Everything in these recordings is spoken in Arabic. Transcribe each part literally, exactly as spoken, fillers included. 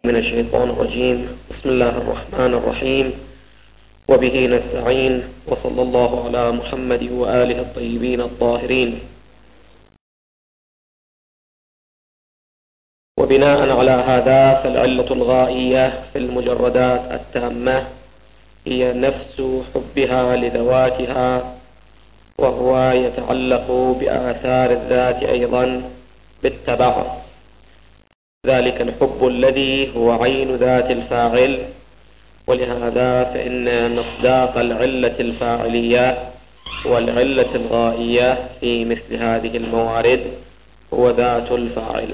من الشيطان الرجيم. بسم الله الرحمن الرحيم، وبه نستعين، وصلى الله على محمد وآله الطيبين الطاهرين. وبناء على هذا فالعلة الغائية في المجردات التامة هي نفس حبها لذواتها، وهو يتعلق بآثار الذات أيضا بالتبع، ذلك الحب الذي هو عين ذات الفاعل. ولهذا فإن مصداق العلة الفاعلية والعلة الغائية في مثل هذه الموارد هو ذات الفاعل.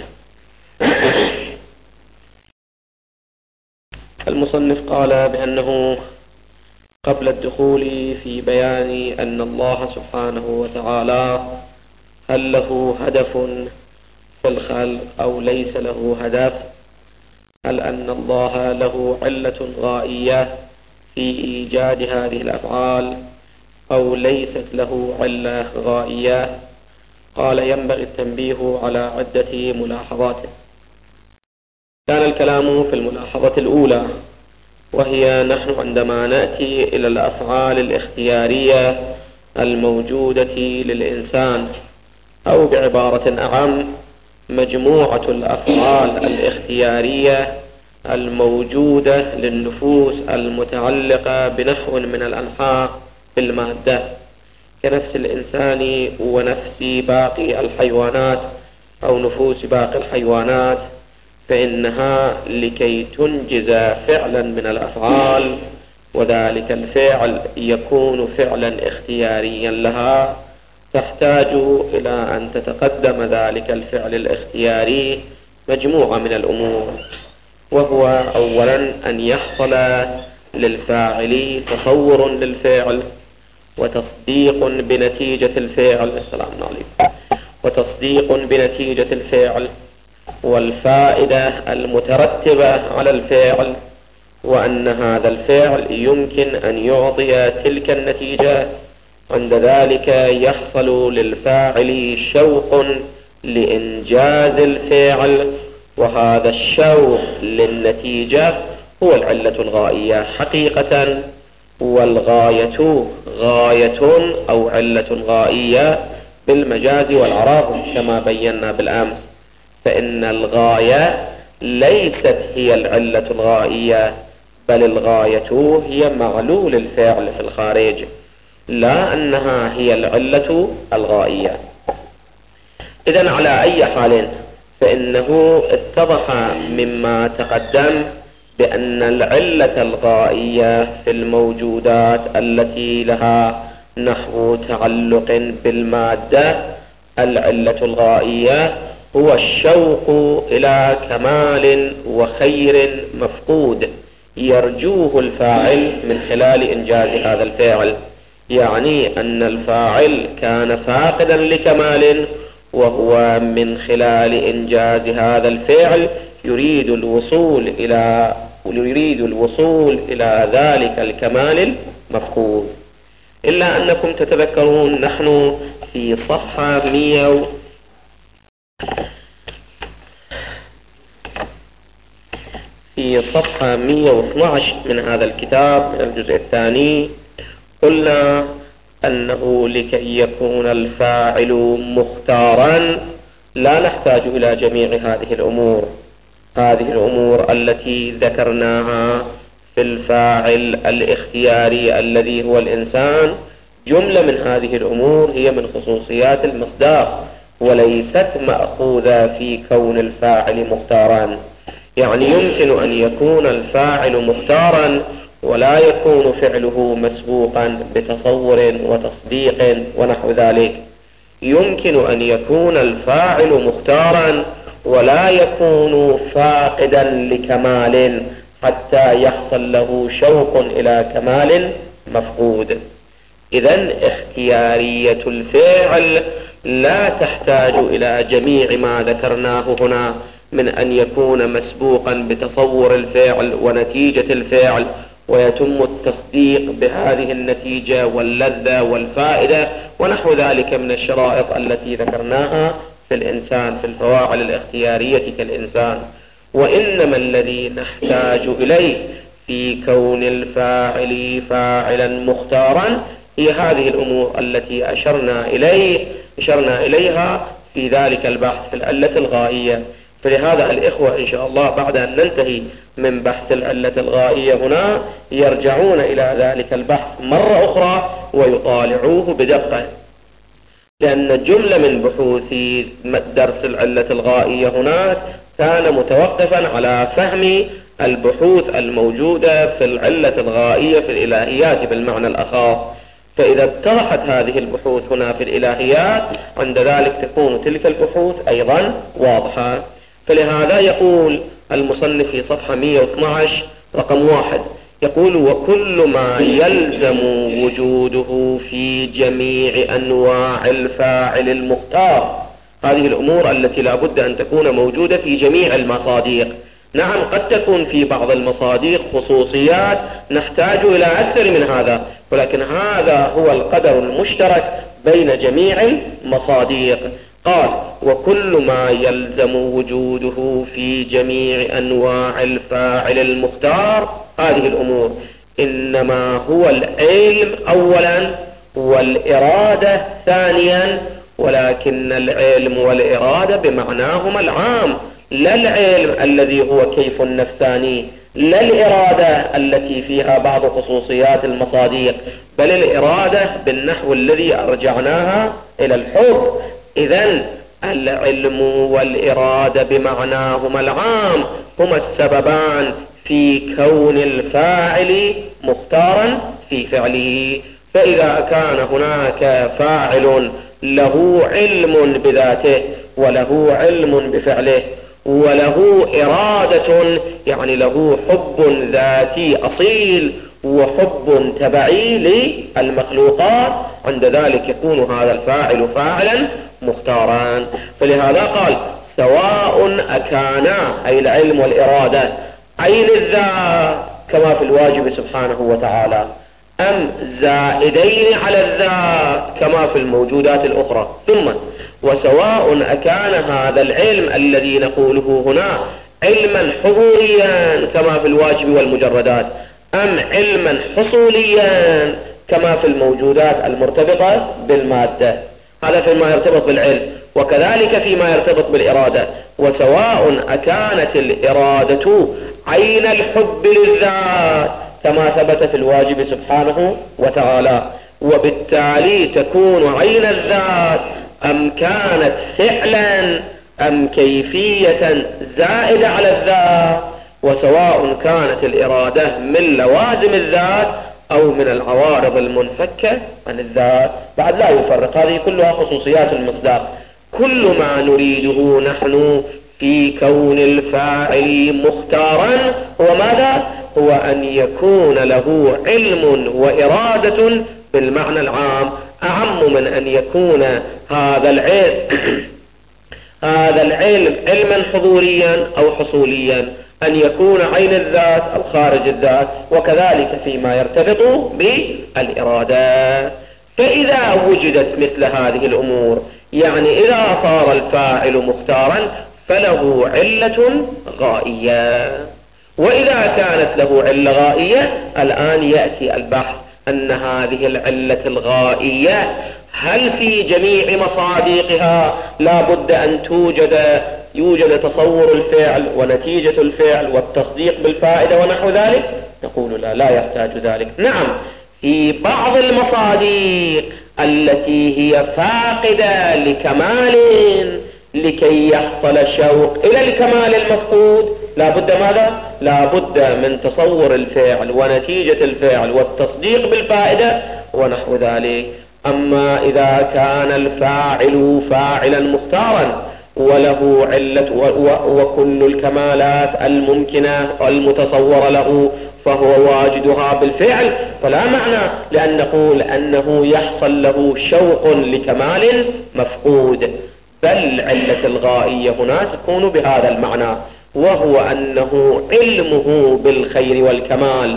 المصنف قال بأنه قبل الدخول في بيان أن الله سبحانه وتعالى هل له هدف في الخلق أو ليس له هدف، هل أن الله له علة غائية في إيجاد هذه الأفعال أو ليست له علة غائية، قال ينبغي التنبيه على عدة ملاحظات. كان الكلام في الملاحظة الأولى، وهي نحن عندما نأتي إلى الأفعال الاختيارية الموجودة للإنسان، أو بعبارة أعم مجموعة الأفعال الاختيارية الموجودة للنفوس المتعلقة بنحو من الأنحاء بالمادة، كنفس الإنسان ونفس باقي الحيوانات أو نفوس باقي الحيوانات، فإنها لكي تنجز فعلا من الأفعال، وذلك الفعل يكون فعلا اختياريا لها، تحتاج إلى أن تتقدم ذلك الفعل الاختياري مجموعة من الأمور، وهو أولا أن يحصل للفاعل تصور للفعل وتصديق بنتيجة الفعل. السلام عليكم. وتصديق بنتيجة الفعل والفائدة المترتبة على الفعل، وأن هذا الفعل يمكن أن يعطي تلك النتيجة. عند ذلك يحصل للفاعل شوق لإنجاز الفعل، وهذا الشوق للنتيجة هو العلة الغائية حقيقة. والغاية غاية أو علة غائية بالمجاز والعراض كما بينا بالأمس، فإن الغاية ليست هي العلة الغائية، بل الغاية هي معلول الفعل في الخارج، لا أنها هي العلة الغائية. إذن على أي حال فإنه اتضح مما تقدم بأن العلة الغائية في الموجودات التي لها نحو تعلق بالمادة، العلة الغائية هو الشوق إلى كمال وخير مفقود يرجوه الفاعل من خلال إنجاز هذا الفعل، يعني أن الفاعل كان فاقدا لكمال، وهو من خلال إنجاز هذا الفعل يريد الوصول إلى يريد الوصول إلى ذلك الكمال المفقود. إلا أنكم تتذكرون نحن في صفحة مئة في صفحة مئة واثني عشر من هذا الكتاب من الجزء الثاني قلنا أنه لكي يكون الفاعل مختارا لا نحتاج إلى جميع هذه الأمور. هذه الأمور التي ذكرناها في الفاعل الاختياري الذي هو الإنسان، جملة من هذه الأمور هي من خصوصيات المصداق، وليست مأخوذة في كون الفاعل مختارا. يعني يمكن أن يكون الفاعل مختارا ولا يكون فعله مسبوقا بتصور وتصديق ونحو ذلك. يمكن أن يكون الفاعل مختارا ولا يكون فاقدا لكمال حتى يحصل له شوق إلى كمال مفقود. إذن اختيارية الفعل لا تحتاج إلى جميع ما ذكرناه هنا من أن يكون مسبوقا بتصور الفعل ونتيجة الفعل، ويتم التصديق بهذه النتيجة واللذة والفائدة ونحو ذلك من الشرائط التي ذكرناها في الإنسان في الفواعل الاختيارية كالإنسان. وإنما الذي نحتاج إليه في كون الفاعل فاعلا مختارا هي هذه الأمور التي أشرنا إليه أشرنا إليها في ذلك البحث في العلة الغائية. فلهذا الإخوة إن شاء الله بعد أن ننتهي من بحث العلة الغائية هنا يرجعون إلى ذلك البحث مرة أخرى ويطالعوه بدقة، لأن جملة من بحوث درس العلة الغائية هناك كان متوقفا على فهم البحوث الموجودة في العلة الغائية في الإلهيات بالمعنى الأخاص. فإذا اتضحت هذه البحوث هنا في الإلهيات عند ذلك تكون تلك البحوث أيضا واضحة. فلهذا يقول المصنف في صفحة مئة واثني عشر رقم واحد يقول: وكل ما يلزم وجوده في جميع أنواع الفاعل المختار. هذه الأمور التي لا بد أن تكون موجودة في جميع المصاديق. نعم قد تكون في بعض المصاديق خصوصيات نحتاج إلى أكثر من هذا، ولكن هذا هو القدر المشترك بين جميع المصاديق. قال: وكل ما يلزم وجوده في جميع أنواع الفاعل المختار. هذه الأمور إنما هو العلم أولا والإرادة ثانيا، ولكن العلم والإرادة بمعناهما العام، لا العلم الذي هو كيف النفساني، لا الإرادة التي فيها بعض خصوصيات المصاديق، بل الإرادة بالنحو الذي أرجعناها إلى الحب. إذن العلم والإرادة بمعناهما العام هما السببان في كون الفاعل مختارا في فعله. فإذا كان هناك فاعل له علم بذاته وله علم بفعله وله إرادة، يعني له حب ذاتي أصيل وحب تبعي للمخلوقات، عند ذلك يكون هذا الفاعل فاعلا مختارا. فلهذا قال: سواء أكانا، أي العلم والإرادة، عين الذات كما في الواجب سبحانه وتعالى، أم زائدين على الذات كما في الموجودات الأخرى. ثم وسواء أكان هذا العلم الذي نقوله هنا علما حضوريا كما في الواجب والمجردات، أم علما حصوليا كما في الموجودات المرتبطة بالمادة. هذا فيما يرتبط بالعلم، وكذلك فيما يرتبط بالإرادة. وسواء أكانت الإرادة عين الحب للذات كما ثبت في الواجب سبحانه وتعالى، وبالتالي تكون عين الذات، أم كانت فعلا أم كيفية زائدة على الذات. وسواء كانت الإرادة من لوازم الذات أو من العوارض المنفكة عن الذات. بعد لا يفرق، هذه كلها خصوصيات المصداق. كل ما نريده نحن في كون الفاعل مختارا هو ماذا؟ هو أن يكون له علم وإرادة بالمعنى العام، أعم من أن يكون هذا العلم هذا العلم علما حضوريا أو حصوليا، أن يكون عين الذات أو خارج الذات، وكذلك فيما يرتبط بالإرادة. فإذا وجدت مثل هذه الأمور، يعني إذا صار الفاعل مختارا فله علة غائية. وإذا كانت له علة غائية، الآن يأتي البحث أن هذه العلة الغائية هل في جميع مصاديقها لا بد أن توجد يوجد تصور الفعل ونتيجة الفعل والتصديق بالفائدة ونحو ذلك؟ نقول لا، لا يحتاج ذلك. نعم، في بعض المصاديق التي هي فاقدة لكمال لكي يحصل الشوق إلى الكمال المفقود لا بد ماذا؟ لا بد من تصور الفعل ونتيجة الفعل والتصديق بالفائدة ونحو ذلك. أما إذا كان الفاعل فاعلا مختارا وله علة وكل الكمالات الممكنة والمتصورة له فهو واجدها بالفعل، فلا معنى لأن نقول أنه يحصل له شوق لكمال مفقود، بل علة الغائية هنا تكون بهذا المعنى، وهو أنه علمه بالخير والكمال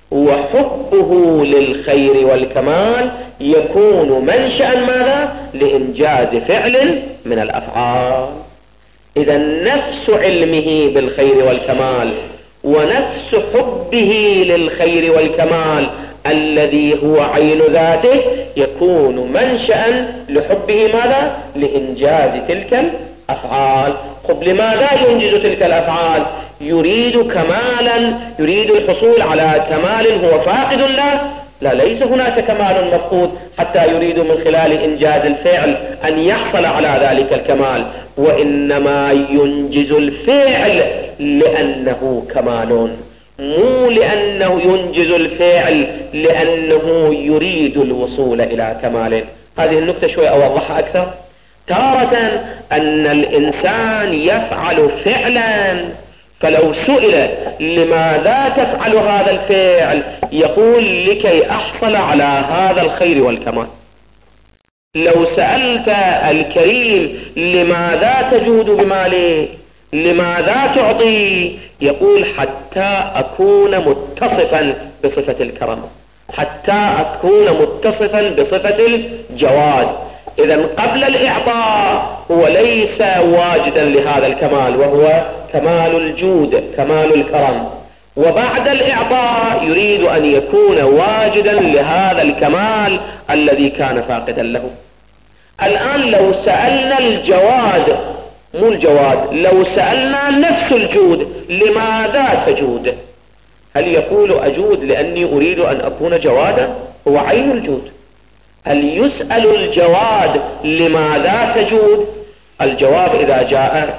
وحبه للخير والكمال يكون منشأ ماذا؟ لإنجاز فعل من الأفعال. إذا نفس علمه بالخير والكمال ونفس حبه للخير والكمال الذي هو عين ذاته يكون منشأ لحبه ماذا؟ لإنجاز تلك الأفعال. طب لماذا ينجز تلك الأفعال؟ يريد كمالا، يريد الحصول على كمال هو فاقد له؟ لا، ليس هناك كمال مفقود حتى يريد من خلال إنجاز الفعل أن يحصل على ذلك الكمال، وإنما ينجز الفعل لأنه كمال، مو لأنه ينجز الفعل لأنه يريد الوصول إلى كمال. هذه النقطة شوي أوضحها أكثر. تارة أن الإنسان يفعل فعلا، فلو سئل لماذا تفعل هذا الفعل يقول لكي أحصل على هذا الخير والكمال. لو سألت الكريم لماذا تجود بمالك، لماذا تعطي، يقول حتى أكون متصفا بصفة الكرم، حتى أكون متصفا بصفة الجواد. إذا قبل الإعطاء هو ليس واجدا لهذا الكمال وهو كمال الجود، كمال الكرم، وبعد الإعطاء يريد أن يكون واجدا لهذا الكمال الذي كان فاقدا له. الآن لو سألنا الجواد، مو الجواد، لو سألنا نفس الجود لماذا تجود، هل يقول أجود لأني أريد أن أكون جوادا؟ هو عين الجود. هل يسأل الجواد لماذا تجود؟ الجواب إذا جاء،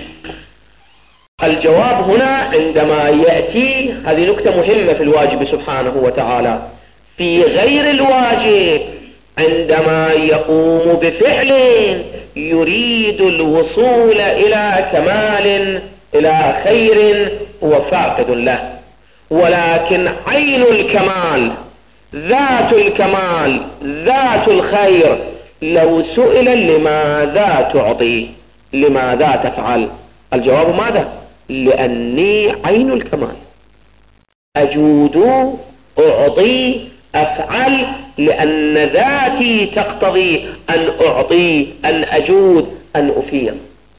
الجواب هنا عندما يأتي، هذه نكتة مهمة في الواجب سبحانه وتعالى. في غير الواجب عندما يقوم بفعل يريد الوصول إلى كمال، إلى خير هو فاقد له، ولكن عين الكمال، ذات الكمال، ذات الخير، لو سئل لماذا تعطي، لماذا تفعل، الجواب ماذا؟ لأني عين الكمال، أجود، أعطي، أفعل، لأن ذاتي تقتضي أن أعطي، أن أجود، أن أفيض.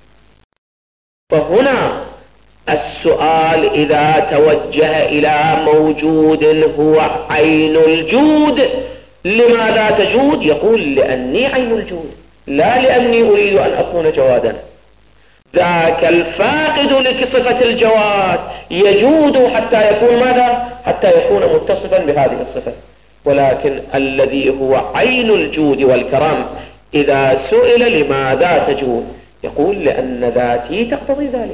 فهنا السؤال إذا توجه إلى موجود هو عين الجود، لماذا تجود؟ يقول لأني عين الجود، لا لأني أريد أن أكون جوادا. ذاك الفاقد لصفة الجواد يجود حتى يكون ماذا؟ حتى يكون متصفا بهذه الصفة. ولكن الذي هو عين الجود والكرم إذا سئل لماذا تجود يقول لأن ذاتي تقتضي ذلك.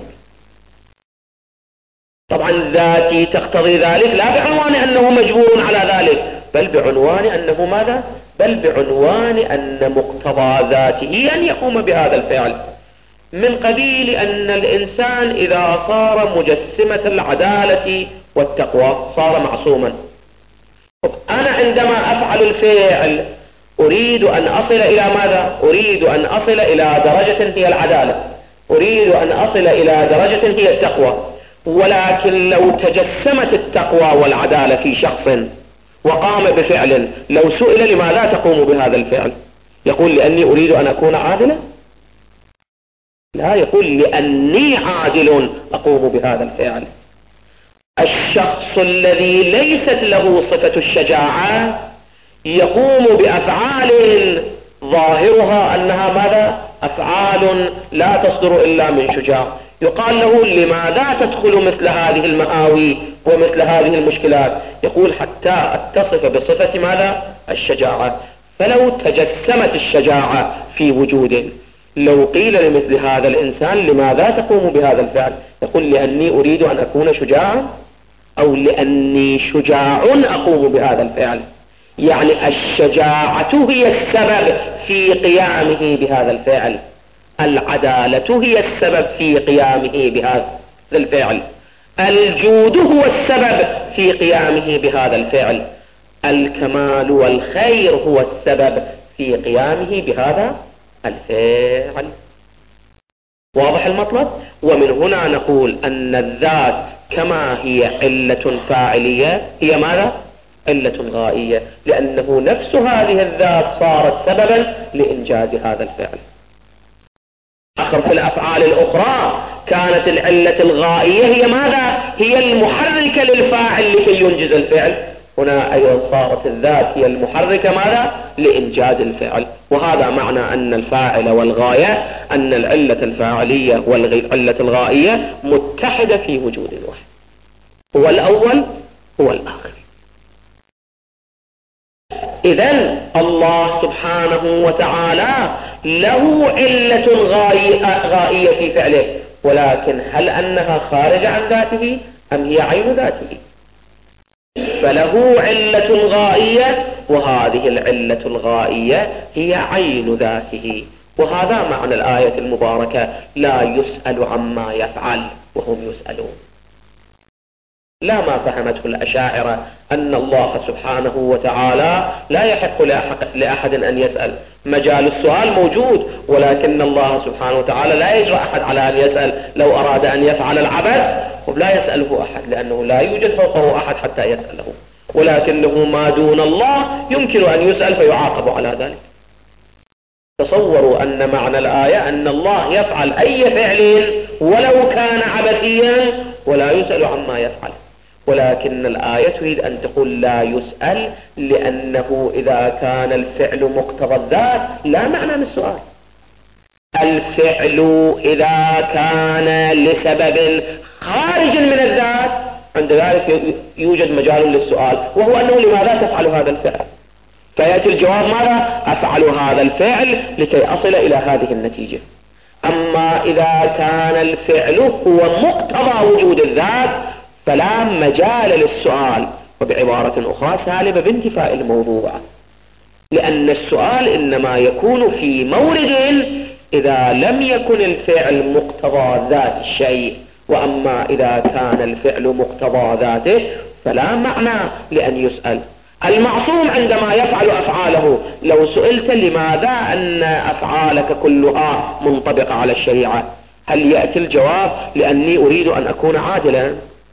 طبعا ذاتي تقتضي ذلك لا بعنوان أنه مجبور على ذلك، بل بعنوان أنه ماذا؟ بل بعنوان أن مقتضى ذاته أن يقوم بهذا الفعل، من قبيل أن الإنسان إذا صار مجسمة العدالة والتقوى صار معصوما. أنا عندما أفعل الفعل أريد أن أصل إلى ماذا؟ أريد أن أصل إلى درجة هي العدالة، أريد أن أصل إلى درجة هي التقوى. ولكن لو تجسمت التقوى والعدالة في شخص وقام بفعل، لو سئل لماذا تقوم بهذا الفعل يقول لأني أريد أن أكون عادلا؟ لا، يقول لأني عادل أقوم بهذا الفعل. الشخص الذي ليست له صفة الشجاعة يقوم بأفعال ظاهرها أنها ماذا؟ أفعال لا تصدر إلا من شجاع، يقال له لماذا تدخل مثل هذه المآوي ومثل هذه المشكلات؟ يقول حتى أتصف بصفة ماذا؟ الشجاعة. فلو تجسمت الشجاعة في وجود، لو قيل لمثل هذا الإنسان لماذا تقوم بهذا الفعل يقول لأني أريد أن أكون شجاعا، أو لأني شجاع أقوم بهذا الفعل. يعني الشجاعة هي السبب في قيامه بهذا الفعل، العدالة هي السبب في قيامه بهذا الفعل، الجود هو السبب في قيامه بهذا الفعل، الكمال والخير هو السبب في قيامه بهذا الفعل. واضح المطلب؟ ومن هنا نقول أن الذات كما هي علة فاعلية هي ماذا؟ علة غائية، لأنه نفس هذه الذات صارت سببا لإنجاز هذا الفعل. آخر في الأفعال الأخرى كانت العلة الغائية هي ماذا؟ هي المحركة للفاعل لكي ينجز الفعل. هنا أيضا صارت الذات هي المحركة ماذا؟ لإنجاز الفعل. وهذا معنى أن الفاعل والغاية، أن العلة الفاعلية والعلة الغائية متحدة في وجود واحد، هو الأول هو الآخر. إذن الله سبحانه وتعالى له علة غائية في فعله، ولكن هل أنها خارجة عن ذاته أم هي عين ذاته؟ فله علة غائية، وهذه العلة الغائية هي عين ذاته. وهذا معنى الآية المباركة: لا يسأل عما يفعل وهم يسألون. لا ما فهمته الأشاعرة أن الله سبحانه وتعالى لا يحق لأحد أن يسأل، مجال السؤال موجود، ولكن الله سبحانه وتعالى لا يجرأ أحد على أن يسأل. لو أراد أن يفعل العبث لا يسأله أحد، لأنه لا يوجد فوقه أحد حتى يسأله، ولكنه ما دون الله يمكن أن يسأل فيعاقب على ذلك. تصوروا أن معنى الآية أن الله يفعل أي فعل ولو كان عبثيا ولا يسأل عما يفعل، ولكن الآية تريد أن تقول لا يسأل، لأنه إذا كان الفعل مقتضى الذات لا معنى من السؤال. الفعل إذا كان لسبب خارج من الذات عند ذلك يوجد مجال للسؤال، وهو أنه لماذا تفعل هذا الفعل؟ فيأتي الجواب ماذا؟ أفعل هذا الفعل لكي أصل إلى هذه النتيجة. أما إذا كان الفعل هو مقتضى وجود الذات فلا مجال للسؤال، وبعبارة أخرى سالبة بانتفاء الموضوع، لأن السؤال إنما يكون في مورد إذا لم يكن الفعل مقتضى ذات الشيء، وأما إذا كان الفعل مقتضى ذاته فلا معنى لأن يسأل. المعصوم عندما يفعل أفعاله لو سئلت لماذا أن أفعالك كلها منطبقة على الشريعة، هل يأتي الجواب لأني أريد أن أكون عادلا،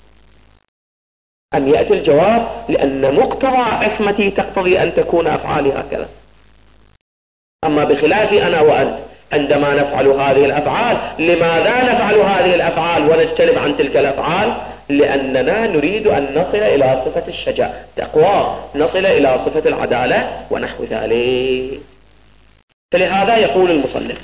أم يأتي الجواب لأن مقتضى عصمتي تقتضي أن تكون أفعالي هكذا؟ أما بخلاف أنا وأنت عندما نفعل هذه الأفعال، لماذا نفعل هذه الأفعال ونجتنب عن تلك الأفعال؟ لأننا نريد أن نصل إلى صفة الشجاعة تقوى، نصل إلى صفة العدالة ونحو ذلك. فلهذا يقول المصنف: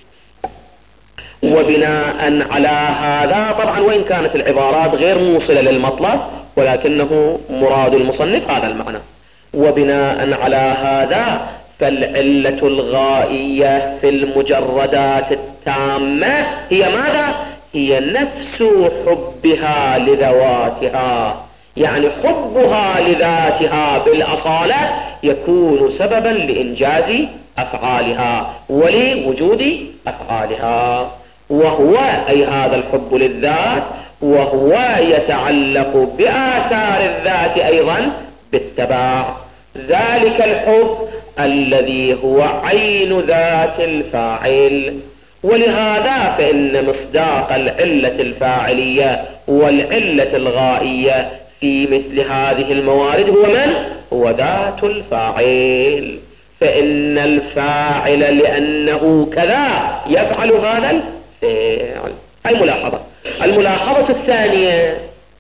وبناء على هذا، طبعا وإن كانت العبارات غير موصلة للمطلب ولكنه مراد المصنف هذا المعنى. وبناء على هذا فالعلة الغائية في المجردات التامة هي ماذا؟ هي نفس حبها لذواتها، يعني حبها لذاتها بالأصالة يكون سببا لإنجاز أفعالها ولوجود أفعالها، وهو أي هذا الحب للذات، وهو يتعلق بآثار الذات أيضا بالتبع، ذلك الحب الذي هو عين ذات الفاعل. ولهذا فإن مصداق العلة الفاعلية والعلة الغائية في مثل هذه الموارد هو من؟ هو ذات الفاعل، فإن الفاعل لأنه كذا يفعل هذا الفعل. هاي ملاحظة. الملاحظة الثانية،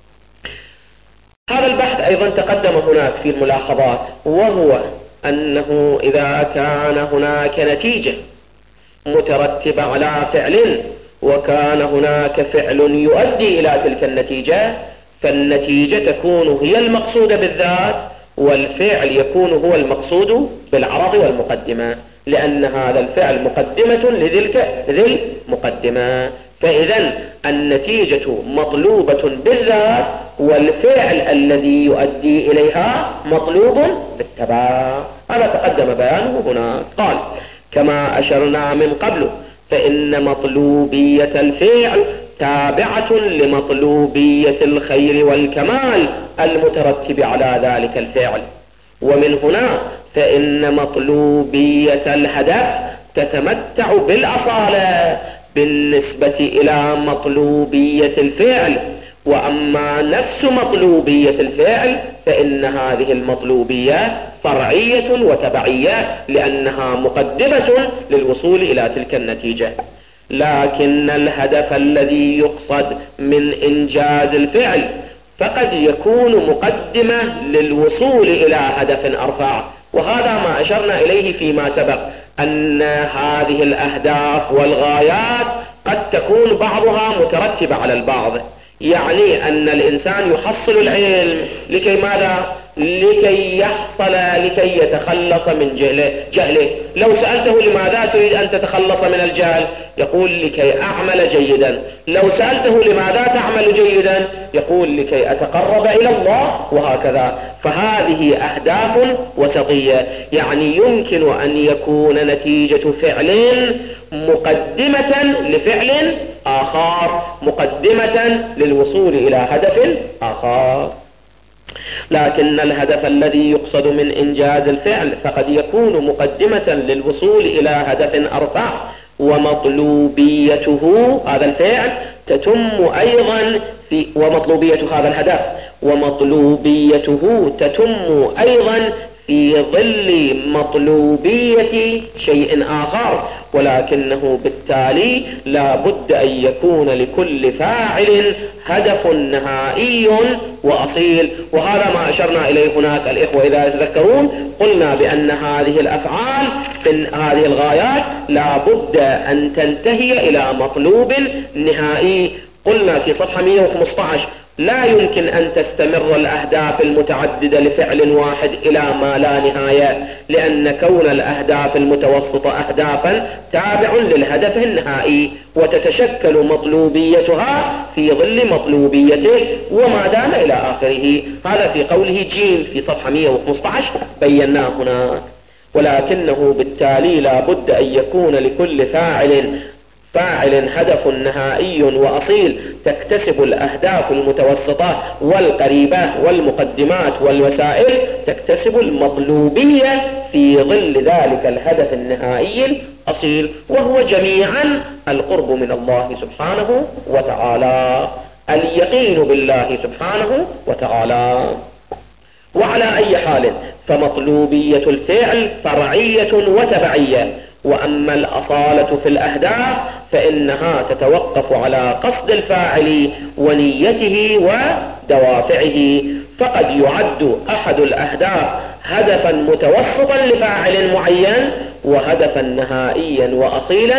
هذا البحث أيضا تقدم هناك في الملاحظات، وهو أنه إذا كان هناك نتيجة مترتبة على فعل وكان هناك فعل يؤدي إلى تلك النتيجة، فالنتيجة تكون هي المقصودة بالذات، والفعل يكون هو المقصود بالعرض والمقدمة، لأن هذا الفعل مقدمة لذي المقدمة. فإذا النتيجة مطلوبة بالذات، والفعل الذي يؤدي إليها مطلوب بالتبع. هذا تقدم بيانه هنا. قال: كما أشرنا من قبل فإن مطلوبية الفعل تابعة لمطلوبية الخير والكمال المترتب على ذلك الفعل، ومن هنا فإن مطلوبية الهدف تتمتع بالأصالة بالنسبة إلى مطلوبية الفعل، وأما نفس مطلوبية الفعل فإن هذه المطلوبية فرعية وتبعية، لأنها مقدمة للوصول إلى تلك النتيجة. لكن الهدف الذي يقصد من إنجاز الفعل فقد يكون مقدمة للوصول إلى هدف أرفع. وهذا ما أشرنا إليه فيما سبق، أن هذه الأهداف والغايات قد تكون بعضها مترتبة على البعض. يعني أن الإنسان يحصل العلم لكي ماذا؟ لكي يحصل لكي يتخلص من جهله, جهله. لو سألته لماذا تريد أن تتخلص من الجهل؟ يقول لكي أعمل جيدا. لو سألته لماذا تعمل جيدا؟ يقول لكي أتقرب إلى الله، وهكذا. فهذه أهداف وسطية، يعني يمكن أن يكون نتيجة فعل مقدمة لفعل آخر، مقدمة للوصول إلى هدف آخر. لكن الهدف الذي يقصد من إنجاز الفعل فقد يكون مقدمة للوصول إلى هدف أرفع، ومطلوبيته هذا الفعل تتم أيضا في ومطلوبية هذا الهدف ومطلوبيته تتم أيضا في ظل مطلوبية شيء آخر، ولكنه بالتالي لا بد أن يكون لكل فاعل هدف نهائي وأصيل. وهذا ما أشرنا إليه هناك الإخوة إذا يتذكرون، قلنا بأن هذه الأفعال في هذه الغايات لا بد أن تنتهي إلى مطلوب نهائي. قلنا في صفحة مئة وخمسة عشر لا يمكن أن تستمر الأهداف المتعددة لفعل واحد إلى ما لا نهاية، لأن كون الأهداف المتوسطة أهدافا تابع للهدف النهائي، وتتشكل مطلوبيتها في ظل مطلوبيته وما دام إلى آخره. هذا في قوله جيم في صفحة مئة وخمسة عشر بيناه هناك. ولكنه بالتالي لا بد أن يكون لكل فاعل فاعل هدف نهائي وأصيل تكتسب الأهداف المتوسطة والقريبة والمقدمات والوسائل تكتسب المطلوبية في ظل ذلك الهدف النهائي الأصيل، وهو جميعا القرب من الله سبحانه وتعالى، اليقين بالله سبحانه وتعالى. وعلى أي حال فمطلوبية الفعل فرعية وتبعية، وأما الأصالة في الأهداف فإنها تتوقف على قصد الفاعل ونيته ودوافعه. فقد يعد أحد الأهداف هدفا متوسطا لفاعل معين، وهدفا نهائيا وأصيلا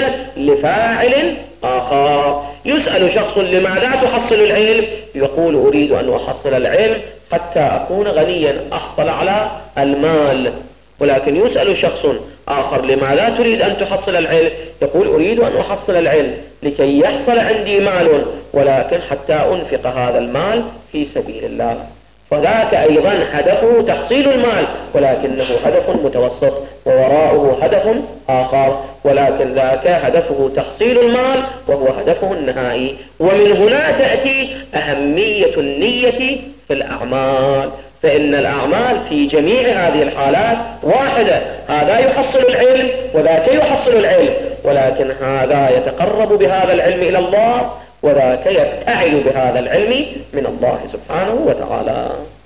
لفاعل آخر. يسأل شخص لماذا تحصل العلم؟ يقول أريد أن أحصل العلم حتى أكون غنيا أحصل على المال. ولكن يسأل شخص آخر لماذا تريد أن تحصل العلم؟ يقول أريد أن أحصل العلم لكي يحصل عندي مال، ولكن حتى أنفق هذا المال في سبيل الله. فذاك أيضا هدفه تحصيل المال، ولكنه هدف متوسط، ووراءه هدف آخر، ولكن ذاك هدفه تحصيل المال وهو هدفه النهائي. ومن هنا تأتي أهمية النية في الأعمال، فإن الأعمال في جميع هذه الحالات واحدة، هذا يحصل العلم وذاك يحصل العلم، ولكن هذا يتقرب بهذا العلم إلى الله وذاك يبتعد بهذا العلم من الله سبحانه وتعالى.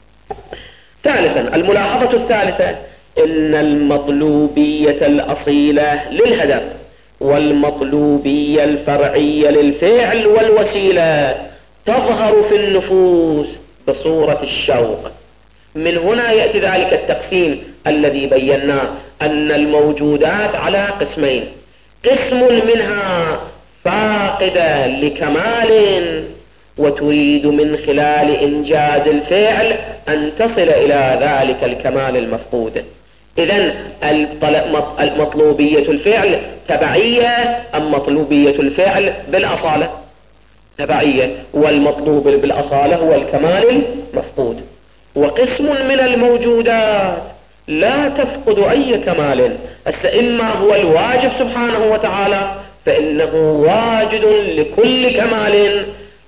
ثالثا، الملاحظة الثالثة، إن المطلوبية الأصيلة للهدف والمطلوبية الفرعية للفعل والوسيلة تظهر في النفوس بصورة الشوق. من هنا يأتي ذلك التقسيم الذي بيناه، أن الموجودات على قسمين: قسم منها فاقدة لكمال وتريد من خلال إنجاز الفعل أن تصل إلى ذلك الكمال المفقود. إذن المطلوبية الفعل تبعية أم مطلوبية الفعل بالأصالة؟ تبعية، والمطلوب بالأصالة هو الكمال المفقود. وقسم من الموجودات لا تفقد أي كمال، إما هو الواجب سبحانه وتعالى فإنه واجد لكل كمال،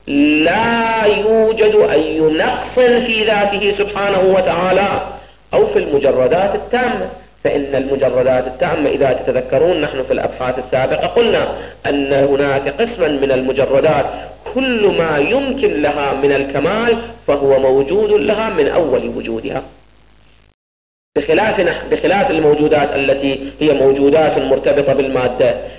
لا يوجد أي نقص في ذاته سبحانه وتعالى، أو في المجردات التامة. فإن المجردات التامة إذا تتذكرون نحن في الأبحاث السابقة قلنا أن هناك قسما من المجردات كل ما يمكن لها من الكمال فهو موجود لها من أول وجودها، بخلاف بخلاف الموجودات التي هي موجودات مرتبطة بالمادة،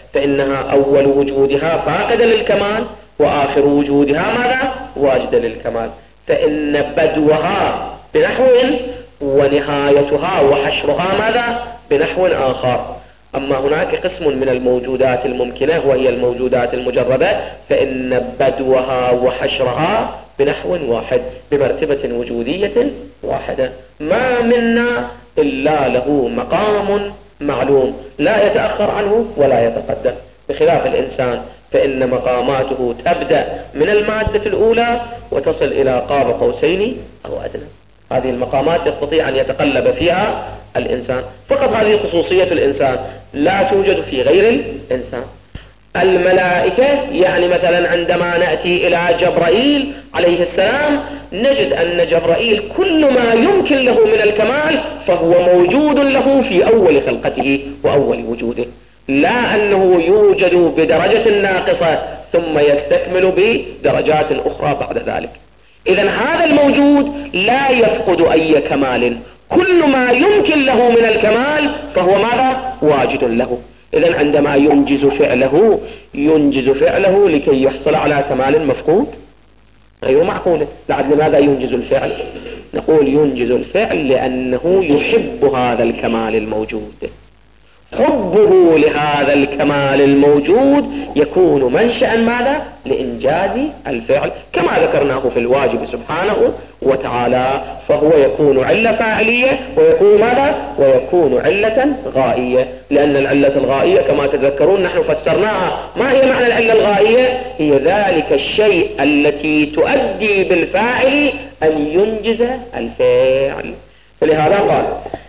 فإنها أول وجودها فاقدة للكمال، وآخر وجودها ماذا؟ واجدة للكمال. فإن بدوها بنحو ونهايتها وحشرها ماذا؟ بنحو آخر. أما هناك قسم من الموجودات الممكنة وهي الموجودات المجردة، فإن بدوها وحشرها بنحو واحد بمرتبة وجودية واحدة. ما منا إلا له مقام معلوم لا يتأخر عنه ولا يتقدم، بخلاف الإنسان فإن مقاماته تبدأ من المادة الأولى وتصل إلى قاب قوسين أو أدنى. هذه المقامات يستطيع أن يتقلب فيها الإنسان، فقط هذه خصوصية الإنسان لا توجد في غير الإنسان. الملائكة يعني مثلا عندما نأتي إلى جبرائيل عليه السلام نجد أن جبرائيل كل ما يمكن له من الكمال فهو موجود له في أول خلقته وأول وجوده، لا أنه يوجد بدرجة ناقصة ثم يستكمل بدرجات أخرى بعد ذلك. إذن هذا الموجود لا يفقد أي كمال، كل ما يمكن له من الكمال فهو ماذا؟ واجد له. إذن عندما ينجز فعله ينجز فعله لكي يحصل على كمال مفقود؟ غير معقول. لعد لماذا ينجز الفعل؟ نقول ينجز الفعل لأنه يحب هذا الكمال الموجود. حبه لهذا الكمال الموجود يكون منشأ ماذا؟ لإنجاز الفعل، كما ذكرناه في الواجب سبحانه وتعالى، فهو يكون علة فاعلية ويكون ماذا؟ ويكون علة غائية، لأن العلة الغائية كما تذكرون نحن فسرناها. ما هي معنى العلة الغائية؟ هي ذلك الشيء التي تؤدي بالفاعل أن ينجز الفعل. فلهذا قال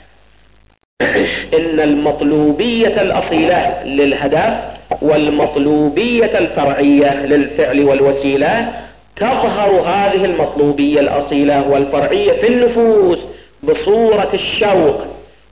إن المطلوبية الأصيلة للهدف والمطلوبية الفرعية للفعل والوسيلة تظهر هذه المطلوبية الأصيلة والفرعية في النفوس بصورة الشوق.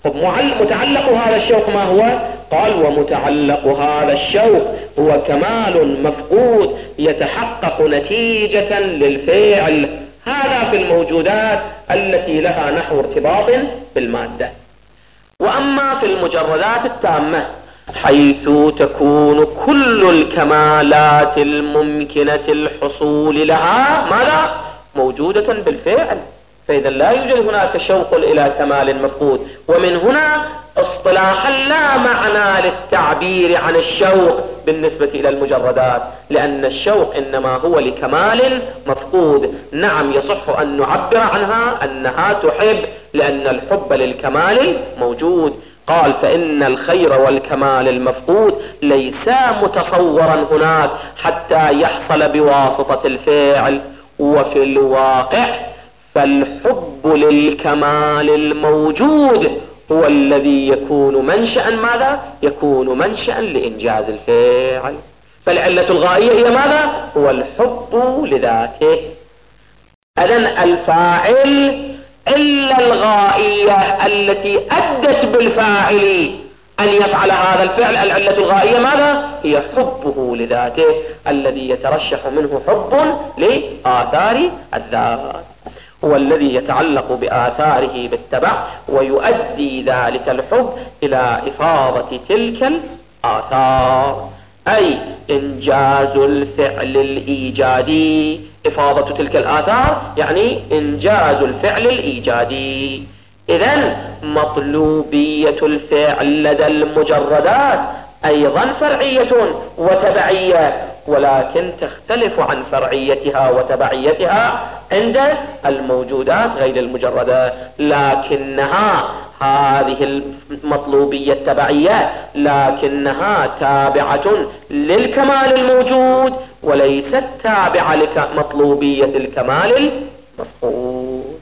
متعلق هذا الشوق ما هو؟ قال ومتعلق هذا الشوق هو كمال مفقود يتحقق نتيجة للفعل. هذا في الموجودات التي لها نحو ارتباط بالمادة. وأما في المجردات التامة حيث تكون كل الكمالات الممكنة الحصول لها ماذا؟ موجودة بالفعل، فإذا لا يوجد هناك شوق إلى كمال مفقود. ومن هنا اصطلاحا لا معنى للتعبير عن الشوق بالنسبة إلى المجردات، لأن الشوق إنما هو لكمال مفقود. نعم يصح أن نعبر عنها أنها تحب، لأن الحب للكمال موجود. قال فإن الخير والكمال المفقود ليس متصورا هناك حتى يحصل بواسطة الفعل. وفي الواقع فالحب للكمال الموجود هو الذي يكون منشأ ماذا؟ يكون منشأ لإنجاز الفعل. فالعلة الغائية هي ماذا؟ هو الحب لذاته. إذن الفاعل إلا الغائية التي أدت بالفاعل أن يفعل هذا الفعل، العلة الغائية ماذا؟ هي حبه لذاته الذي يترشح منه حب لآثار الذات، هو الذي يتعلق بآثاره بالتبع ويؤدي ذلك الحب إلى إفاضة تلك الآثار، أي إنجاز الفعل الإيجادي. إفاضة تلك الآثار يعني إنجاز الفعل الإيجادي. إذن مطلوبية الفعل لدى المجردات أيضا فرعية وتبعية، ولكن تختلف عن فرعيتها وتبعيتها عند الموجودات غير المجردة. لكنها هذه المطلوبية التبعية لكنها تابعة للكمال الموجود وليست تابعة لمطلوبية الكمال المفقود.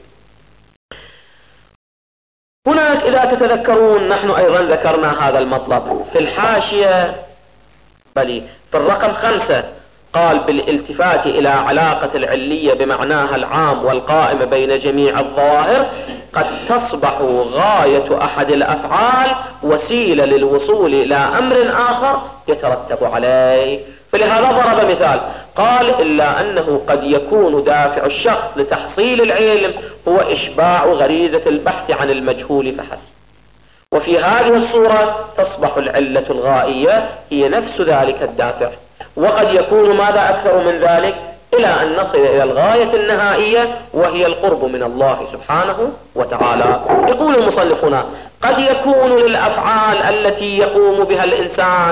هناك إذا تتذكرون نحن أيضا ذكرنا هذا المطلب في الحاشية، بل في الرقم خمسة قال بالالتفات إلى علاقة العلية بمعناها العام والقائم بين جميع الظواهر قد تصبح غاية أحد الأفعال وسيلة للوصول إلى أمر آخر يترتب عليه. فلهذا ضرب مثال قال إلا أنه قد يكون دافع الشخص لتحصيل العلم هو إشباع غريزة البحث عن المجهول فحسب، وفي هذه الصورة تصبح العلة الغائية هي نفس ذلك الدافع. وقد يكون ماذا أكثر من ذلك إلى أن نصل إلى الغاية النهائية وهي القرب من الله سبحانه وتعالى. يقول المصنفون قد يكون للأفعال التي يقوم بها الإنسان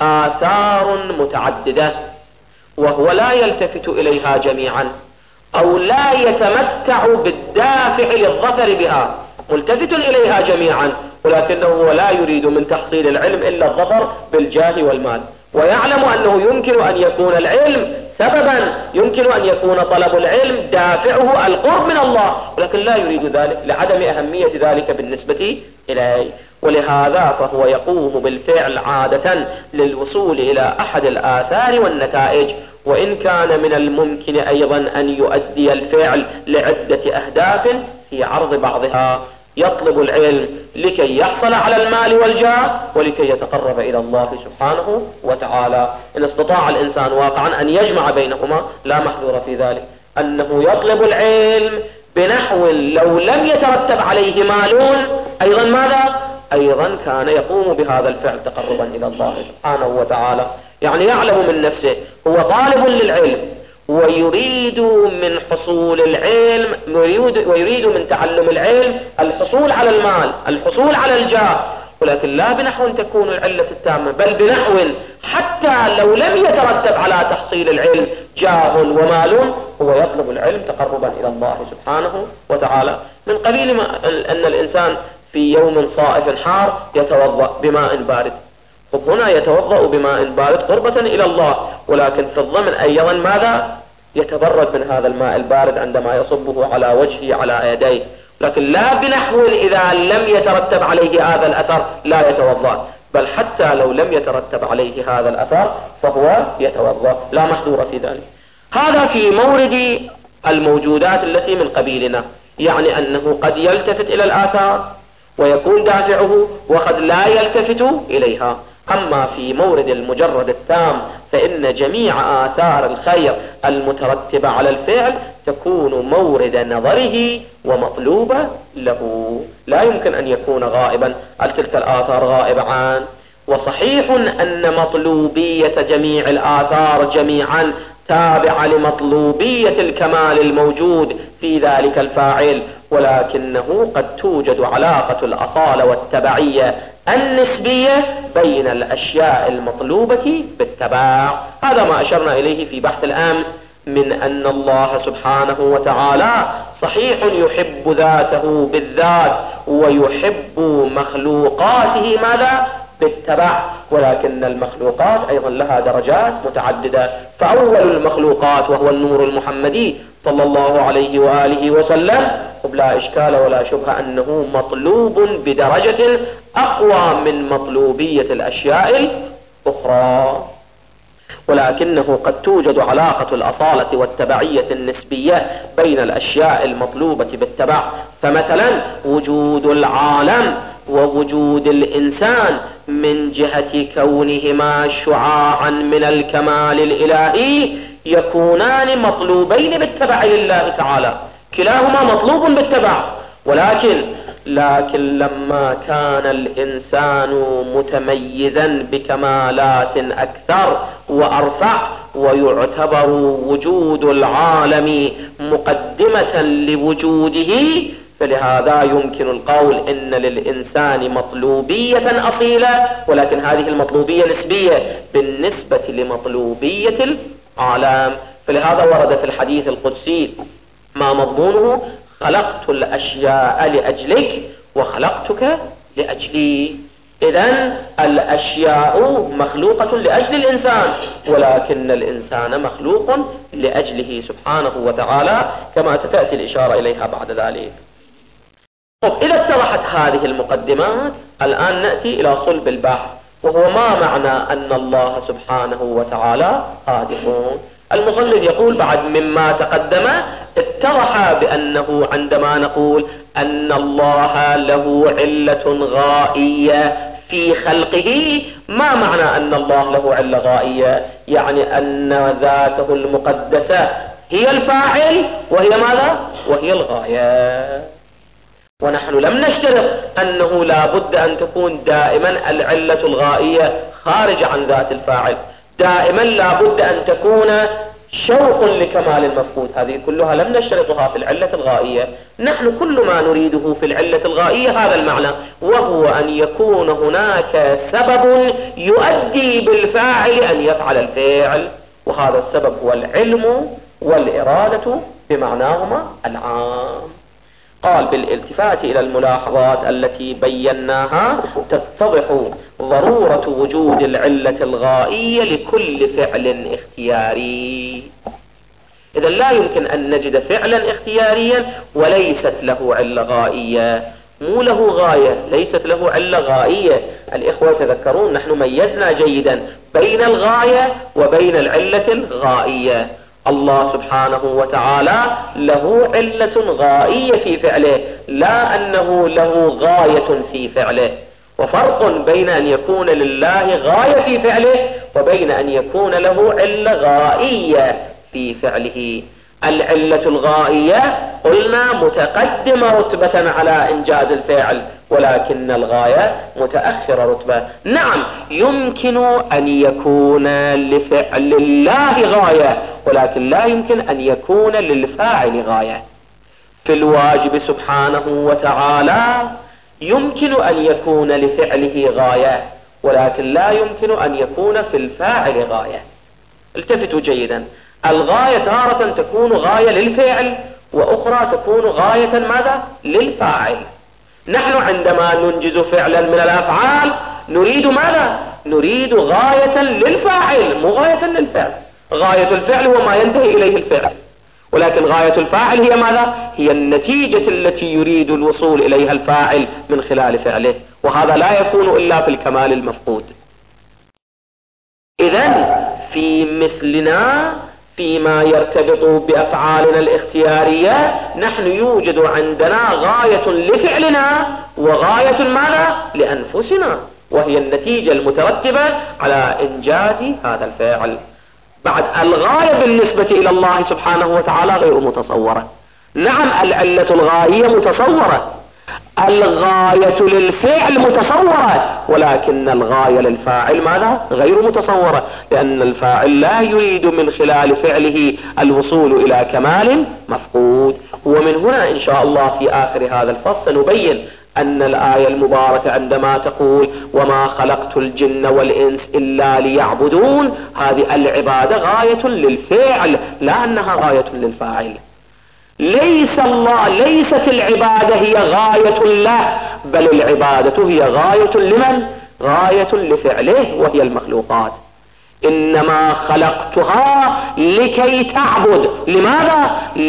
آثار متعددة وهو لا يلتفت إليها جميعا أو لا يتمتع بالدافع للظفر بها، ملتفت إليها جميعا ولكنه لا يريد من تحصيل العلم إلا الظفر بالجاه والمال، ويعلم أنه يمكن أن يكون العلم سببا، يمكن أن يكون طلب العلم دافعه القرب من الله، ولكن لا يريد ذلك لعدم أهمية ذلك بالنسبة إليه. ولهذا فهو يقوم بالفعل عادة للوصول إلى أحد الآثار والنتائج، وإن كان من الممكن أيضا أن يؤدي الفعل لعدة أهداف في عرض بعضها. يطلب العلم لكي يحصل على المال والجاه ولكي يتقرب إلى الله سبحانه وتعالى. إن استطاع الإنسان واقعا أن يجمع بينهما لا محذور في ذلك، أنه يطلب العلم بنحو لو لم يترتب عليه مال أيضا ماذا؟ أيضا كان يقوم بهذا الفعل تقربا إلى الله سبحانه وتعالى. يعني يعلم من نفسه هو طالب للعلم ويريد من حصول العلم ويريد من تعلم العلم الحصول على المال، الحصول على الجاه، ولكن لا بنحو تكون العلة التامة، بل بنحو حتى لو لم يترتب على تحصيل العلم جاه ومال هو يطلب العلم تقربا إلى الله سبحانه وتعالى. من قبيل ما أن الإنسان في يوم صائف حار يتوضأ بماء بارد، هنا يتوضأ بماء بارد قربة إلى الله، ولكن في الضمن أيضا ماذا؟ يتبرد من هذا الماء البارد عندما يصبه على وجهه على يديه، لكن لا بنحو إذا لم يترتب عليه هذا الأثر لا يتوضأ، بل حتى لو لم يترتب عليه هذا الأثر فهو يتوضأ، لا محذور في ذلك. هذا في مورد الموجودات التي من قبيلنا، يعني أنه قد يلتفت إلى الآثار ويكون دافعه وقد لا يلتفت إليها. أما في مورد المجرد التام فإن جميع آثار الخير المترتبة على الفعل تكون مورد نظره ومطلوبة له، لا يمكن أن يكون غائبا. هل تلك الآثار غائبة عن؟ وصحيح أن مطلوبية جميع الآثار جميعا تابعة لمطلوبية الكمال الموجود في ذلك الفاعل، ولكنه قد توجد علاقة الأصالة والتبعية النسبية بين الأشياء المطلوبة بالتبع. هذا ما أشرنا إليه في بحث الأمس من أن الله سبحانه وتعالى صحيح يحب ذاته بالذات ويحب مخلوقاته ماذا؟ بالتبع، ولكن المخلوقات أيضا لها درجات متعددة. فأول المخلوقات وهو النور المحمدي صلى الله عليه وآله وسلم لا إشكال ولا شبهة أنه مطلوب بدرجة أقوى من مطلوبية الأشياء الأخرى، ولكنه قد توجد علاقة الأصالة والتبعية النسبية بين الأشياء المطلوبة بالتبع. فمثلا وجود العالم ووجود الإنسان من جهة كونهما شعاعا من الكمال الإلهي يكونان مطلوبين بالتبع لله تعالى، كلاهما مطلوب بالتبع، ولكن لكن لما كان الإنسان متميزا بكمالات أكثر وأرفع ويعتبر وجود العالم مقدمة لوجوده، فلهذا يمكن القول إن للإنسان مطلوبية أصيلة، ولكن هذه المطلوبية نسبية بالنسبة لمطلوبية العالم. فلهذا ورد في الحديث القدسي ما مضمونه: خلقت الأشياء لأجلك وخلقتك لأجلي. إذن الأشياء مخلوقة لأجل الإنسان، ولكن الإنسان مخلوق لأجله سبحانه وتعالى، كما ستأتي الإشارة إليها بعد ذلك. إذا اتضحت هذه المقدمات الآن نأتي إلى صلب البحث، وهو ما معنى أن الله سبحانه وتعالى قادر. المصنف يقول بعد مما تقدم اتضح بأنه عندما نقول أن الله له علة غائية في خلقه، ما معنى أن الله له علة غائية؟ يعني أن ذاته المقدسة هي الفاعل وهي ماذا؟ وهي الغاية. ونحن لم نشترط أنه لا بد أن تكون دائما العلة الغائية خارجة عن ذات الفاعل، دائما لا بد أن تكون شوق لكمال المفقود، هذه كلها لم نشترطها في العلة الغائية. نحن كل ما نريده في العلة الغائية هذا المعنى، وهو أن يكون هناك سبب يؤدي بالفاعل أن يفعل الفعل، وهذا السبب هو العلم والإرادة بمعناهما العام. قال بالالتفات إلى الملاحظات التي بيناها تتضح ضرورة وجود العلة الغائية لكل فعل اختياري. إذا لا يمكن أن نجد فعلا اختياريا وليست له علة غائية، مو له غاية ليست له علة غائية. الإخوة تذكرون نحن ميزنا جيدا بين الغاية وبين العلة الغائية. الله سبحانه وتعالى له علة غائية في فعله، لا أنه له غاية في فعله. وفرق بين أن يكون لله غاية في فعله وبين أن يكون له علة غائية في فعله. العلة الغائية قلنا متقدمة رتبة على إنجاز الفعل، ولكن الغاية متأخرة رتبة. نعم يمكن أن يكون لفعل الله غاية، ولكن لا يمكن أن يكون للفاعل غاية. في الواجب سبحانه وتعالى يمكن أن يكون لفعله غاية، ولكن لا يمكن أن يكون في الفاعل غاية. التفتوا جيدا، الغاية تارة تكون غاية للفعل، وأخرى تكون غاية ماذا؟ للفاعل. نحن عندما ننجز فعلا من الأفعال نريد ماذا؟ نريد غاية للفاعل مو غاية للفعل. غاية الفعل هو ما ينتهي إليه الفعل، ولكن غاية الفاعل هي ماذا؟ هي النتيجة التي يريد الوصول إليها الفاعل من خلال فعله، وهذا لا يكون إلا في الكمال المفقود. إذن في مثلنا فيما يرتبط بأفعالنا الاختيارية نحن يوجد عندنا غاية لفعلنا وغاية ماذا؟ لأنفسنا، وهي النتيجة المترتبة على إنجاز هذا الفعل. بعد الغاية بالنسبة إلى الله سبحانه وتعالى غير متصورة. نعم العلة الغاية متصورة، الغاية للفعل متصورة، ولكن الغاية للفاعل ماذا؟ غير متصورة، لأن الفاعل لا يريد من خلال فعله الوصول إلى كمال مفقود. ومن هنا إن شاء الله في آخر هذا الفصل نبين أن الآية المباركة عندما تقول وما خلقت الجن والإنس إلا ليعبدون، هذه العبادة غاية للفعل لا أنها غاية للفاعل. ليس الله ليست العبادة هي غاية له، بل العبادة هي غاية لمن؟ غاية لفعله وهي المخلوقات. إنما خلقتها لكي تعبد. لماذا؟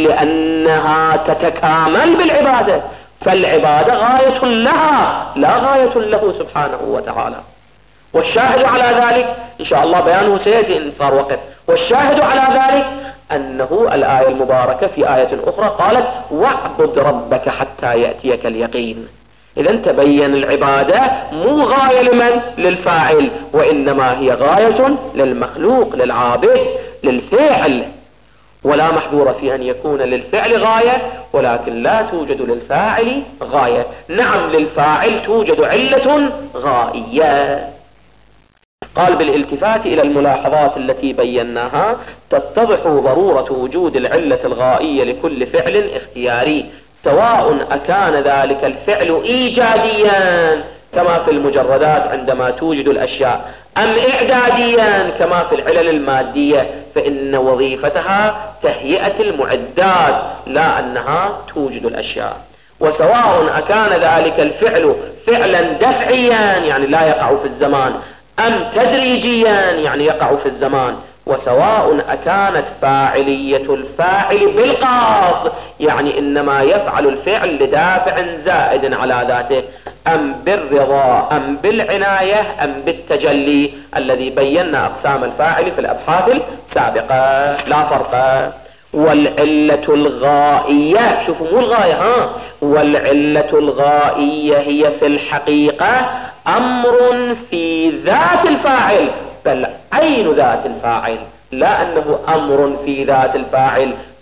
لأنها تتكامل بالعبادة، فالعبادة غاية لها لا غاية له سبحانه وتعالى. والشاهد على ذلك إن شاء الله بيانه سيأتي إن صار وقت. والشاهد على ذلك أنه الآية المباركة في آية أخرى قالت واعبد ربك حتى يأتيك اليقين. إذن تبين العبادة مو غاية لمن؟ للفاعل، وإنما هي غاية للمخلوق للعابد للفعل. ولا محذور في أن يكون للفعل غاية، ولكن لا توجد للفاعل غاية. نعم للفاعل توجد علة غائية. قال بالالتفات إلى الملاحظات التي بيناها تتضح ضرورة وجود العلة الغائية لكل فعل اختياري، سواء أكان ذلك الفعل إيجاديا كما في المجردات عندما توجد الأشياء، أم إعداديا كما في العلل المادية، فإن وظيفتها تهيئة المعدات لا أنها توجد الأشياء. وسواء أكان ذلك الفعل فعلا دفعيا يعني لا يقع في الزمان، أم تدريجيا يعني يقع في الزمان. وسواء أكانت فاعلية الفاعل بالقصد يعني إنما يفعل الفعل لدافع زائد على ذاته، أم بالرضا أم بالعناية أم بالتجلي الذي بينا أقسام الفاعل في الأبحاث السابقة لا فرق. والعلة الغائية، شوفوا مو الغاية ها، والعلة الغائية هي في الحقيقة أمر في ذات الفاعل، بل عين ذات الفاعل، لا أنه أمر في ذات الفاعل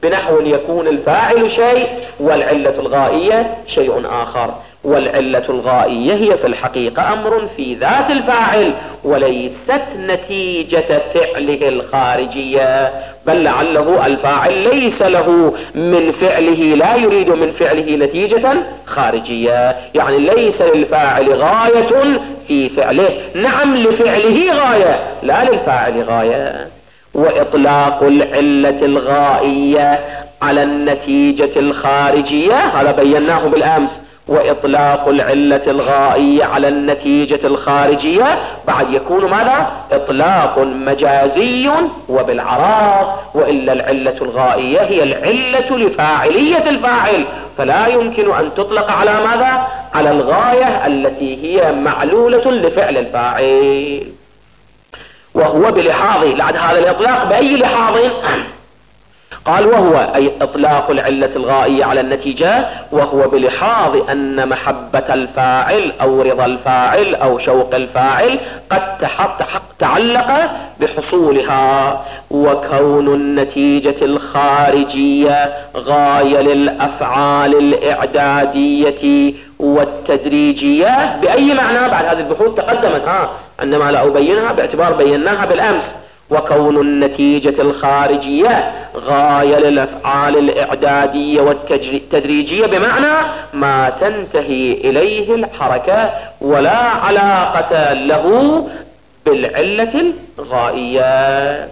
بنحو يكون الفاعل شيء والعلة الغائية شيء آخر. والعلة الغائية هي في الحقيقة أمر في ذات الفاعل وليست نتيجة فعله الخارجية، بل لعله الفاعل ليس له من فعله، لا يريد من فعله نتيجة خارجية، يعني ليس للفاعل غاية في فعله. نعم لفعله غاية لا للفاعل غاية. وإطلاق العلة الغائية على النتيجة الخارجية هذا بيناه بالأمس. وإطلاق العلة الغائية على النتيجة الخارجية بعد يكون ماذا؟ إطلاق مجازي وبالعراض، وإلا العلة الغائية هي العلة لفاعلية الفاعل، فلا يمكن أن تطلق على ماذا؟ على الغاية التي هي معلولة لفعل الفاعل. وهو بلحاظ لعد هذا الإطلاق بأي لحاظ؟ قال وهو أي إطلاق العلة الغائية على النتيجة، وهو بلحاظ أن محبة الفاعل أو رضا الفاعل أو شوق الفاعل قد تحقق تعلق بحصولها، وكون النتيجة الخارجية غاية للأفعال الإعدادية والتدريجية. بأي معنى؟ بعد هذه البحوث تقدمت ها عندما لا أبينها باعتبار بيناها بالأمس. وكون النتيجة الخارجية غاية للأفعال الإعدادية والتدريجية بمعنى ما تنتهي إليه الحركة ولا علاقة له بالعلة الغائية.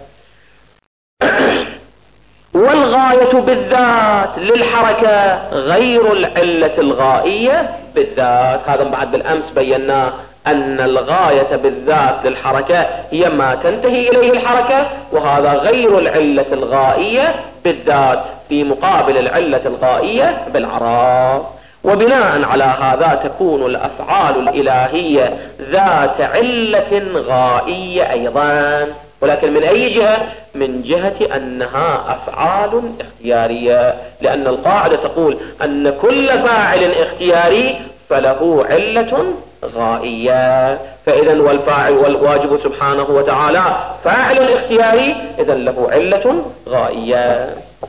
والغاية بالذات للحركة غير العلة الغائية بالذات. هذا بعد بالأمس بينا أن الغاية بالذات للحركة هي ما تنتهي إليه الحركة، وهذا غير العلة الغائية بالذات في مقابل العلة الغائية بالعراض. وبناء على هذا تكون الأفعال الإلهية ذات علة غائية أيضا، ولكن من أي جهة؟ من جهة أنها أفعال اختيارية، لأن القاعدة تقول أن كل فاعل اختياري فله علة غائية. فإذا والفاعل والواجب سبحانه وتعالى فاعل اختياري، إذا له علة غائية.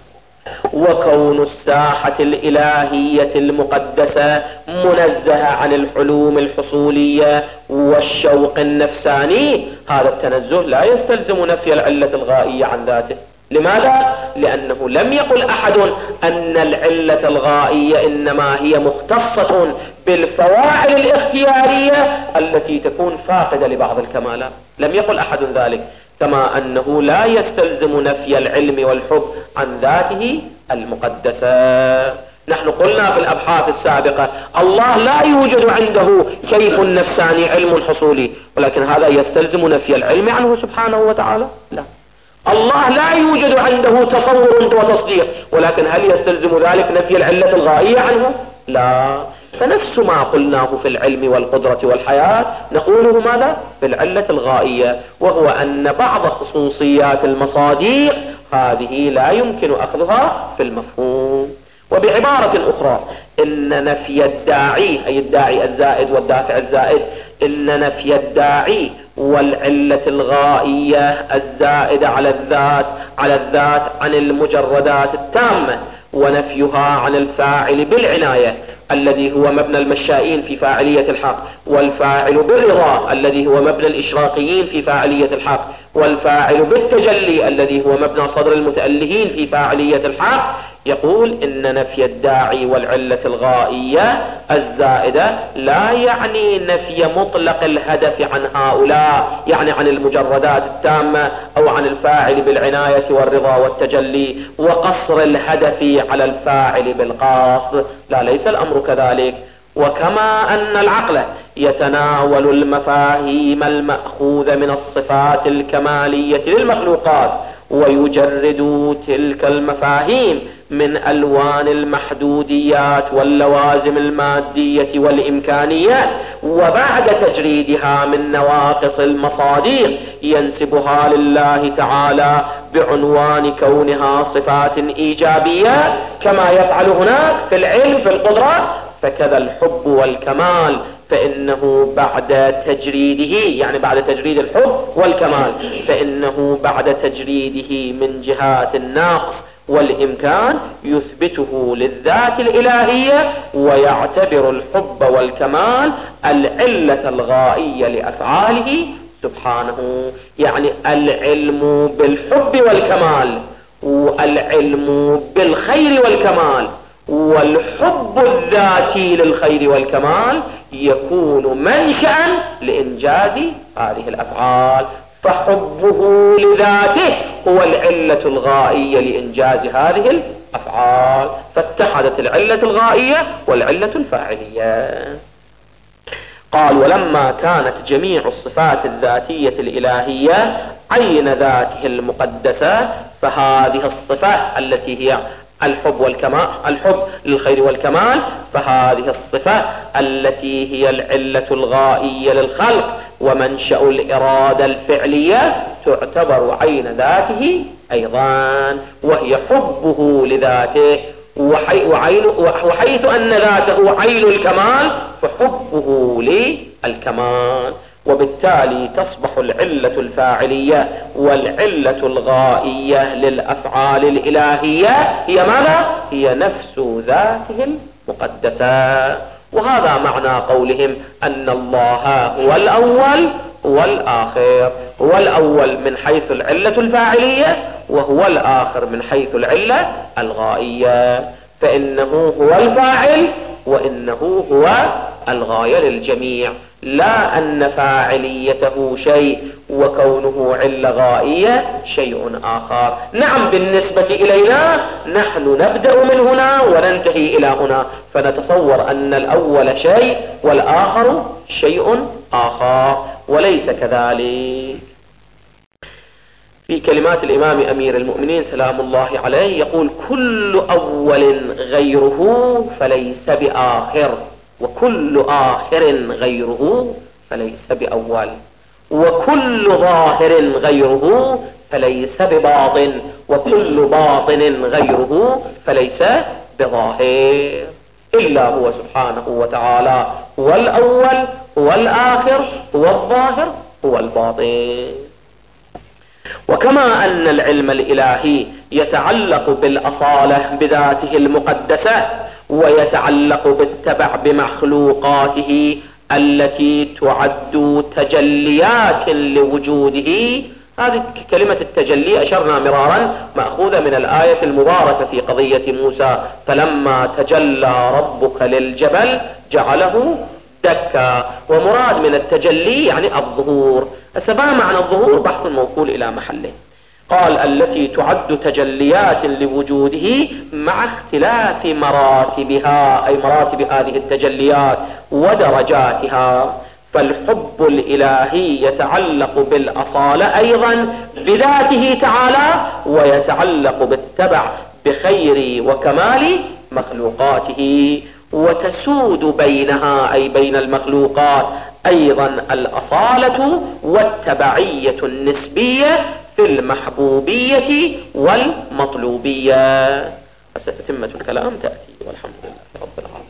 وكون الساحة الإلهية المقدسة منزهة عن الحلوم الحصولية والشوق النفساني، هذا التنزه لا يستلزم نفي العلة الغائية عن ذاته. لماذا؟ لأنه لم يقل أحد أن العلة الغائية إنما هي مختصة بالفواعل الاختيارية التي تكون فاقدة لبعض الكمالات، لم يقل أحد ذلك. كما أنه لا يستلزم نفي العلم والحب عن ذاته المقدسة. نحن قلنا في الأبحاث السابقة الله لا يوجد عنده كيف نفساني علم حصولي، ولكن هذا يستلزم نفي العلم عنه سبحانه وتعالى؟ لا. الله لا يوجد عنده تصور وتصديق، ولكن هل يستلزم ذلك نفي العلة الغائية عنه؟ لا. فنفس ما قلناه في العلم والقدرة والحياة نقوله ماذا؟ في العلة الغائية، وهو أن بعض خصوصيات المصاديق هذه لا يمكن أخذها في المفهوم. وبعبارة أخرى إن نفي الداعي أي الداعي الزائد والدافع الزائد، إن نفي الداعي والعلة الغائية الزائدة على الذات على الذات عن المجردات التامة، ونفيها عن الفاعل بالعناية الذي هو مبنى المشائين في فاعلية الحق، والفاعل بالرضا الذي هو مبنى الإشراقيين في فاعلية الحق، والفاعل بالتجلي الذي هو مبنى صدر المتألهين في فاعلية الحق. يقول إن نفي الداعي والعلة الغائية الزائدة لا يعني نفي مطلق الهدف عن هؤلاء، يعني عن المجردات التامة أو عن الفاعل بالعناية والرضا والتجلي، وقصر الهدف على الفاعل بالقصد. لا، ليس الأمر كذلك. وكما أن العقل يتناول المفاهيم المأخوذة من الصفات الكمالية للمخلوقات ويجرد تلك المفاهيم من ألوان المحدوديات واللوازم المادية والإمكانيات، وبعد تجريدها من نواقص المصادر ينسبها لله تعالى بعنوان كونها صفات إيجابية كما يفعل هناك في العلم في القدرة، فكذا الحب والكمال فإنه بعد تجريده، يعني بعد تجريد الحب والكمال، فإنه بعد تجريده من جهات النقص والإمكان يثبته للذات الإلهية، ويعتبر الحب والكمال العلة الغائية لأفعاله سبحانه. يعني العلم بالحب والكمال، والعلم بالخير والكمال، والحب الذاتي للخير والكمال يكون منشأ لإنجاز هذه الأفعال. فحبه لذاته هو العلة الغائية لإنجاز هذه الأفعال، فاتحدت العلة الغائية والعلة الفاعلية. قال: ولما كانت جميع الصفات الذاتية الإلهية عين ذاته المقدسة، فهذه الصفة التي هي الحب والكمال، الحب للخير والكمال، فهذه الصفة التي هي العلة الغائية للخلق ومنشأ الإرادة الفعلية تعتبر عين ذاته أيضا، وهي حبه لذاته. وحي وعين وحيث أن ذاته عين الكمال فحبه للكمال، وبالتالي تصبح العلة الفاعلية والعلة الغائية للأفعال الإلهية هي ماذا؟ هي نفس ذاته المقدسة. وهذا معنى قولهم أن الله هو الأول والآخر، هو الأول من حيث العلة الفاعلية، وهو الآخر من حيث العلة الغائية، فإنه هو الفاعل وإنه هو الغاية للجميع، لا أن فاعليته شيء وكونه علة غائية شيء آخر. نعم بالنسبة إلينا نحن نبدأ من هنا وننتهي إلى هنا، فنتصور أن الأول شيء والآخر شيء آخر، وليس كذلك. في كلمات الإمام أمير المؤمنين سلام الله عليه يقول: كل أول غيره فليس بآخر، وكل آخر غيره فليس بأول، وكل ظاهر غيره فليس بباطن، وكل باطن غيره فليس بظاهر، إلا هو سبحانه وتعالى هو الأول هو الآخر هو الظاهر هو الباطن. وكما أن العلم الإلهي يتعلق بالأصالة بذاته المقدسة، ويتعلق بالتبع بمخلوقاته التي تعد تجليات لوجوده. هذه كلمة التجلي أشرنا مرارا مأخوذة من الآية المباركة في قضية موسى: فلما تجلى ربك للجبل جعله دكا. ومراد من التجلي يعني الظهور. السبب معنى الظهور بحث موصول إلى محله. قال: التي تعد تجليات لوجوده مع اختلاف مراتبها، أي مراتب هذه التجليات ودرجاتها. فالحب الإلهي يتعلق بالأصالة أيضا بذاته تعالى، ويتعلق بالتبع بخير وكمال مخلوقاته، وتسود بينها أي بين المخلوقات أيضا الأصالة والتبعية النسبية في المحبوبية والمطلوبية. وستتمة الكلام تأتي، والحمد لله رب العالمين.